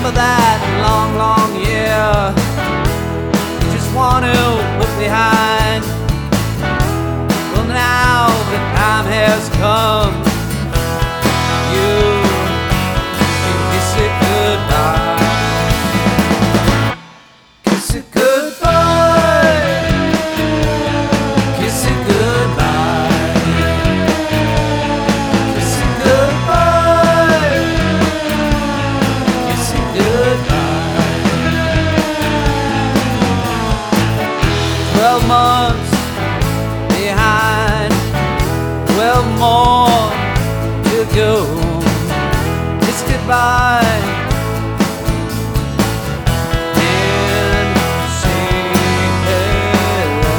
Remember that long, long year you just want to put behind. Well, now the time has come, you can kiss it goodbye. Kiss it goodbye. Kiss it goodbye. Kiss it goodbye. Kiss it goodbye. 12 months behind, 12 more to go. Kiss goodbye and say hello.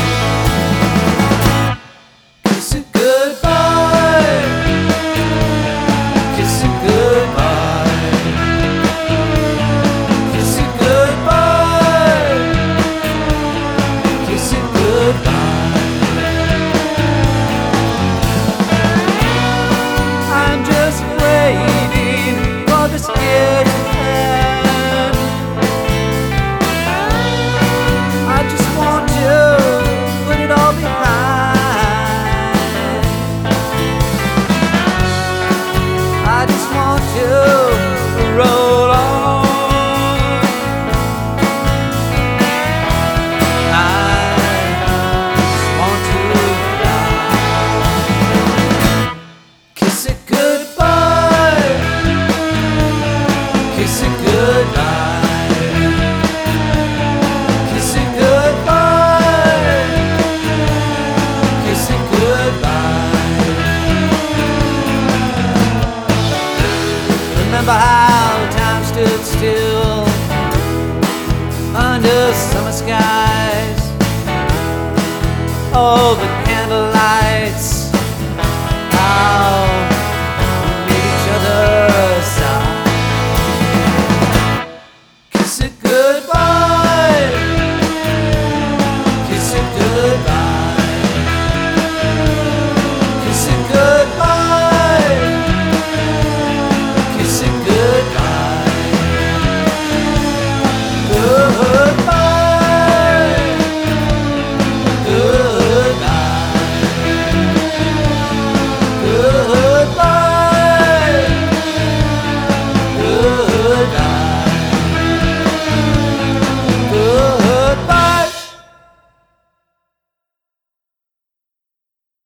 Kiss it goodbye. Kiss it goodbye. Kiss it goodbye. Kiss it goodbye. I'm just waiting for the year to end. I just want to put it all behind. I just want to roll on. I just want to fly. Kiss it goodbye. Kiss it goodbye. Kiss it goodbye. Kiss it goodbye. Remember how time stood still under summer skies. Oh, the